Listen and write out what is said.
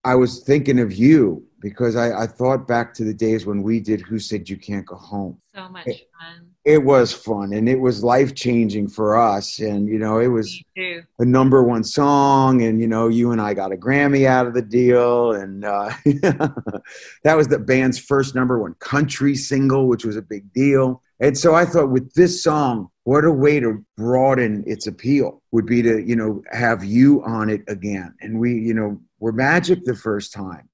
I was thinking of you because I thought back to the days when we did Who Said You Can't Go Home. So much It, fun. it was fun and it was life changing for us. And, it was Me too. a number one song. And, you and I got a Grammy out of the deal. And that was the band's first number one country single, which was a big deal. And so I thought with this song, what a way to broaden its appeal would be to, have you on it again. And we're Magic the first time.